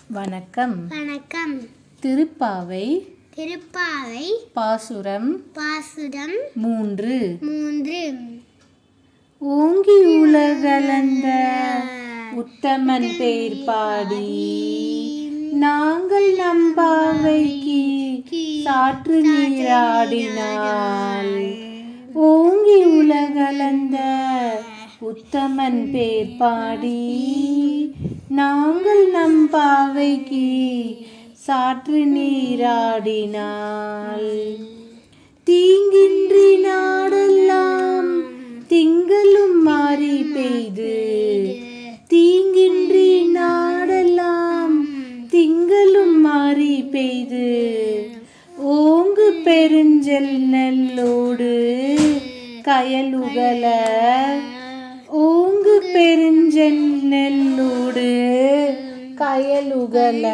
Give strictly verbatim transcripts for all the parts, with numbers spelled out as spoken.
வணக்கம். வணக்கம். திருப்பாவை திருப்பாவை பாசுரம் பாசுரம் மூன்று. மூன்று. ஓங்கி உலகளந்த உத்தமன் பேர் பாடி நாங்கள் நம்பாவைக்கு சாற்று நீராடினாள். ஓங்கி உலகளந்த உத்தமன் பேர் பாடி நாங்கள் நம்பாவைக்கு சாற்று நீராடினாள். தீங்கின்றி நாடெல்லாம் திங்களும் மாறி பெய்து தீங்கின்றி நாடெல்லாம் திங்களும் மாறி பெய்து ஓங்கு பெருஞ்செல் நெல்லோடு கயலுகல ஓங்கு பெருஞ்செல் நெல்லோடு கயலுகல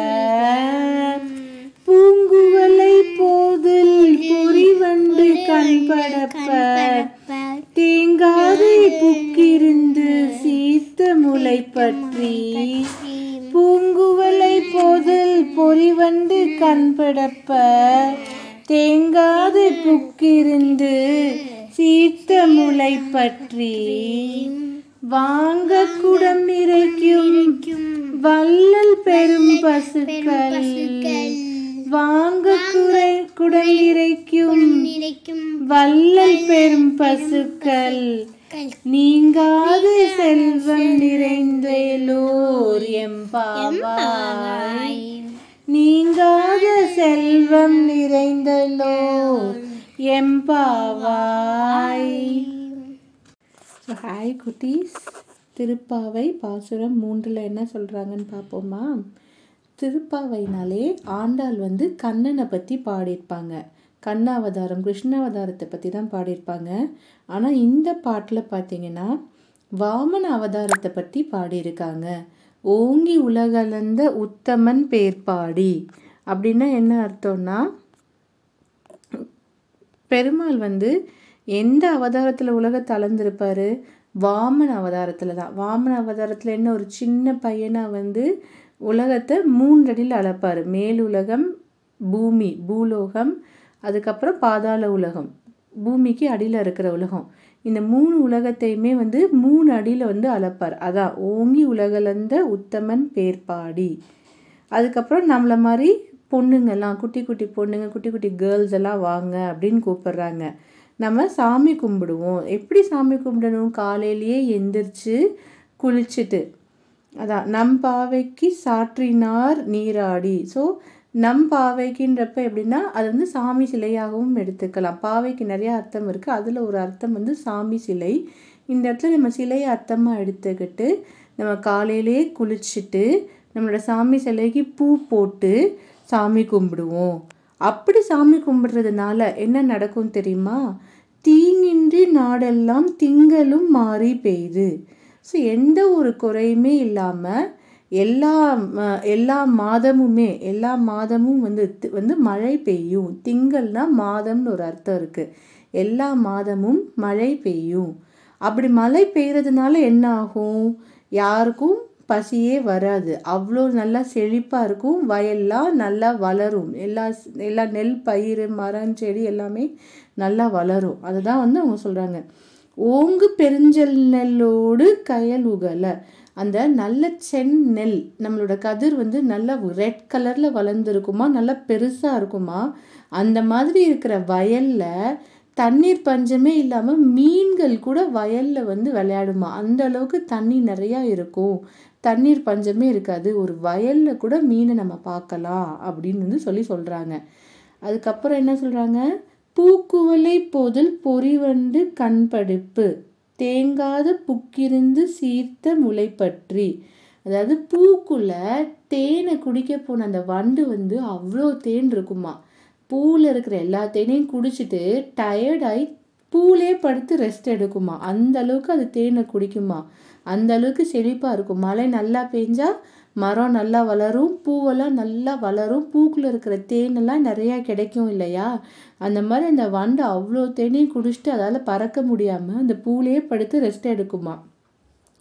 பூங்குவலை போதில் பொறிவண்டு கண்படப்ப தேங்காதை புக்கிருந்து சீர்த்த முளை பற்றி பூங்குவலை போதில் பொறிவண்டு கண்படப்ப தேங்காதை புக்கிருந்து சீர்த்த முளை பற்றி வாங்க குடம் நிறைக்கும் வள்ளல் பெரும் பசுக்கள் வாங்க குறை குடம் நிறைக்கும் வள்ளல் பெரும் பசுக்கள் நீங்காது செல்வம் நிறைந்தேலோர் எம்பாவாய் நீங்காத செல்வம் நிறைந்தலோர் எம்பாவாய். ஸோ ஹாய் குட்டீஸ், திருப்பாவை பாசுரம் மூன்றில் என்ன சொல்கிறாங்கன்னு பார்ப்போமா? திருப்பாவைனாலே ஆண்டாள் வந்து கண்ணனை பற்றி பாடியிருப்பாங்க. கண்ணாவதாரம் கிருஷ்ணாவதாரத்தை பற்றி தான் பாடியிருப்பாங்க. ஆனால் இந்த பாட்டில் பார்த்தீங்கன்னா வாமன அவதாரத்தை பற்றி பாடியிருக்காங்க. ஓங்கி உலகளந்த உத்தமன் பேர்பாடி அப்படின்னா என்ன அர்த்தம்னா, பெருமாள் வந்து எந்த அவதாரத்தில் உலகத்தை அளந்திருப்பார்? வாமன அவதாரத்தில் தான். வாமன அவதாரத்தில் என்ன, ஒரு சின்ன பையனாக வந்து உலகத்தை மூன்றடியில் அளப்பார். மேலுலகம், பூமி, பூலோகம், அதுக்கப்புறம் பாதாள உலகம், பூமிக்கு அடியில் இருக்கிற உலகம். இந்த மூணு உலகத்தையுமே வந்து மூணு அடியில் வந்து அளப்பார். அதான் ஓங்கி உலகளந்த உத்தமன் பேர்பாடி. அதுக்கப்புறம் நம்மளை மாதிரி பொண்ணுங்கெல்லாம், குட்டி குட்டி பொண்ணுங்க, குட்டி குட்டி கேர்ள்ஸ் எல்லாம் வாங்க அப்படின்னு கூப்பிடுறாங்க. நம்ம சாமி கும்பிடுவோம். எப்படி சாமி கும்பிடணும்? காலையிலேயே எந்திரிச்சு குளிச்சுட்டு, அதான் நம் பாவைக்கு சாற்றினார் நீராடி. ஸோ நம் பாவைக்குன்றப்ப எப்படின்னா அது வந்து சாமி சிலையாகவும் எடுத்துக்கலாம். பாவைக்கு நிறைய அர்த்தம் இருக்குது. அதில் ஒரு அர்த்தம் வந்து சாமி சிலை. இந்த இடத்துல நம்ம சிலையை அர்த்தமாக எடுத்துக்கிட்டு நம்ம காலையிலேயே குளிச்சுட்டு நம்மளோட சாமி சிலைக்கு பூ போட்டு சாமி கும்பிடுவோம். அப்படி சாமி கும்பிடுறதுனால என்ன நடக்கும் தெரியுமா? தீங்கின்றி நாடெல்லாம் திங்களும் மாறி பெய்து. ஸோ எந்த ஒரு குறையுமே இல்லாமல் எல்லா எல்லா மாதமுமே எல்லா மாதமும் வந்து வந்து மழை பெய்யும். திங்கள்னா மாதம்னு ஒரு அர்த்தம் இருக்குது. எல்லா மாதமும் மழை பெய்யும். அப்படி மழை பெய்யறதுனால என்ன ஆகும்? யாருக்கும் பசியே வராது. அவ்வளோ நல்லா செழிப்பாக இருக்கும். வயல்லாம் நல்லா வளரும். எல்லா எல்லா நெல் பயிர், மரம், செடி எல்லாமே நல்லா வளரும். அதுதான் வந்து அவங்க சொல்கிறாங்க. ஓங்கு பெருஞ்செல் நெல்லோடு கயல் உகல. அந்த நல்ல செந்நெல், நம்மளோட கதிர் வந்து நல்லா ரெட் கலரில் வளர்ந்துருக்குமா, நல்லா பெருசாக இருக்குமா. அந்த மாதிரி இருக்கிற வயலில் தண்ணீர் பஞ்சமே இல்லாமல் மீன்கள் கூட வயலில் வந்து விளையாடுமா. அந்த அளவுக்கு தண்ணி நிறையா இருக்கும். தண்ணீர் பஞ்சமே இருக்காது. ஒரு வயலில் கூட மீனை நம்ம பார்க்கலாம் அப்படின்னு வந்து சொல்லி சொல்கிறாங்க. அதுக்கப்புறம் என்ன சொல்கிறாங்க? பூக்குவலை போதில் பொறிவண்டு கண்படுப்பு தேங்காத புக்கிருந்து சீர்த்த முளை பற்றி. அதாவது பூக்குள்ள தேனை குடிக்க போன அந்த வண்டு வந்து அவ்வளோ தேன் இருக்குமா. பூவில் இருக்கிற எல்லா தேனையும் குடிச்சிட்டு டயர்டாகி பூலே படுத்து ரெஸ்ட் எடுக்குமா. அந்த அளவுக்கு அது தேனை குடிக்குமா. அந்த அளவுக்கு செழிப்பாக இருக்கும். மழை நல்லா பெஞ்சா மரம் நல்லா வளரும், பூவெல்லாம் நல்லா வளரும், பூக்குள்ள இருக்கிற தேனெல்லாம் நிறையா கிடைக்கும் இல்லையா. அந்த மாதிரி அந்த வண்டு அவ்வளோ தேனையும் குடிச்சிட்டு அதால் பறக்க முடியாமல் அந்த பூலேயே படுத்து ரெஸ்ட் எடுக்குமா.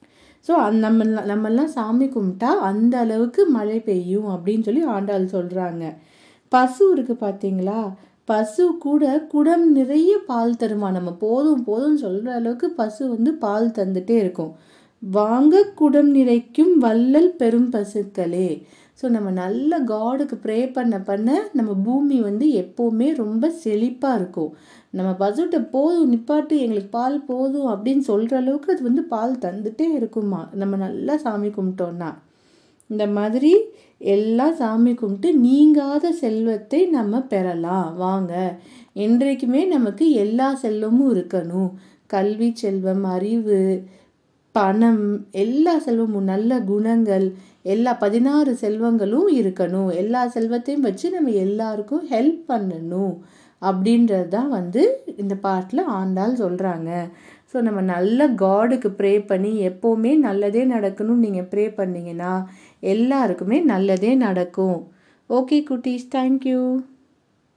ஸோ அந் நம்ம நம்மெல்லாம் சாமி கும்பிட்டா அந்த அளவுக்கு மழை பெய்யும் அப்படின்னு சொல்லி ஆண்டாள் சொல்கிறாங்க. பசு இருக்குது பார்த்தீங்களா, பசு கூட குடம் நிறைய பால் தருமா. நம்ம போதும் போதும்னு சொல்கிற அளவுக்கு பசு வந்து பால் தந்துட்டே இருக்கும். வாங்க குடம் நிறைக்கும் வள்ளல் பெரும் பசுக்களே. ஸோ நம்ம நல்ல காடுக்கு ப்ரே பண்ண பண்ண நம்ம பூமி வந்து எப்போவுமே ரொம்ப செழிப்பாக இருக்கும். நம்ம பசுட்ட போதும் நிப்பாட்டு எங்களுக்கு பால் போதும் அப்படின்னு சொல்கிற அளவுக்கு அது வந்து பால் தந்துட்டே இருக்குமா நம்ம நல்லா சாமி கும்பிட்டோன்னா. இந்த மாதிரி எல்லாம் சாமி கும்பிட்டு நீங்காத செல்வத்தை நம்ம பெறலாம் வாங்க. என்றைக்குமே நமக்கு எல்லா செல்வமும் இருக்கணும். கல்வி செல்வம், அறிவு, பணம், எல்லா செல்வமும், நல்ல குணங்கள், எல்லா பதினாறு செல்வங்களும் இருக்கணும். எல்லா செல்வத்தையும் வச்சு நம்ம எல்லாருக்கும் ஹெல்ப் பண்ணணும் அப்படின்றது தான் வந்து இந்த பாட்டில் ஆண்டாள் சொல்கிறாங்க. ஸோ நம்ம நல்ல காடுக்கு ப்ரே பண்ணி எப்போவுமே நல்லதே நடக்கணும்னு நீங்கள் ப்ரே பண்ணிங்கன்னா எல்லாருக்குமே நல்லதே நடக்கும். ஓகே குட்டீஸ், தேங்க்யூ.